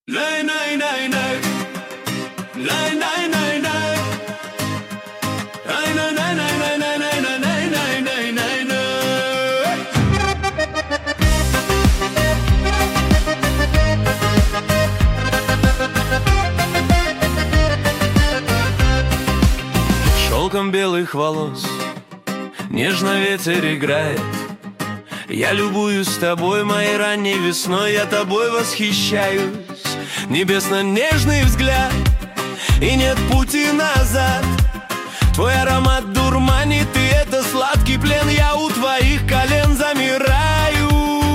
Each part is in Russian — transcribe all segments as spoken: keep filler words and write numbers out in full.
Nay, nay, nay, nay. Nay, nay, nay, nay. Nay, nay, nay, nay, nay, nay, nay, nay, nay, nay, nay, nay. Шелком белых волос нежно ветер играет. Я любуюсь тобой, моей ранней весной, я тобой восхищаюсь. Небесно-нежный взгляд, и нет пути назад. Твой аромат дурманит, и это сладкий плен. Я у твоих колен замираю.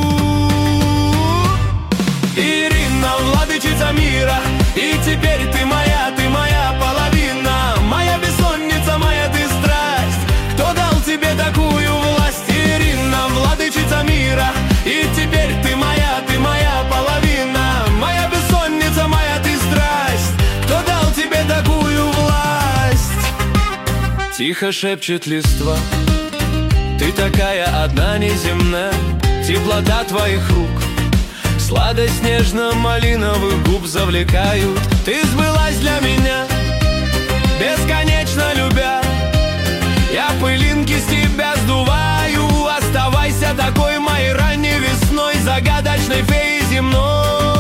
Ирина, владычица мира, и теперь ты моя, ты моя половина. Моя бессонница, моя ты страсть. Кто дал тебе такую власть? Ирина, владычица мира, и теперь ты моя, ты моя половина. Моя бессонница, моя ты страсть. Кто дал тебе такую власть? Тихо шепчет листва, ты такая одна неземная. Теплота твоих рук, сладость нежно-малиновых губ завлекают. Ты сбылась для меня, бесконечно любя. Я пылинки с тебя сдуваю. Оставайся такой моей ранней весной, загадочной феей земной.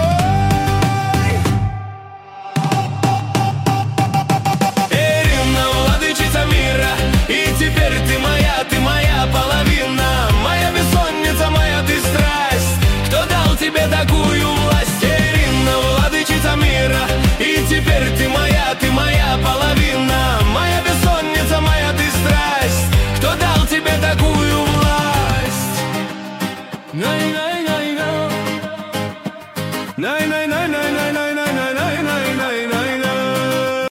Ирина, владычица мира, и теперь ты моя, ты моя половина. Моя бессонница, моя ты страсть. Кто дал тебе такую власть? Ирина, владычица мира, и теперь ты моя, ты моя половина. Моя бессонница, моя ты страсть. Кто дал тебе такую власть? Най-най-най-най. Най-най-най-най.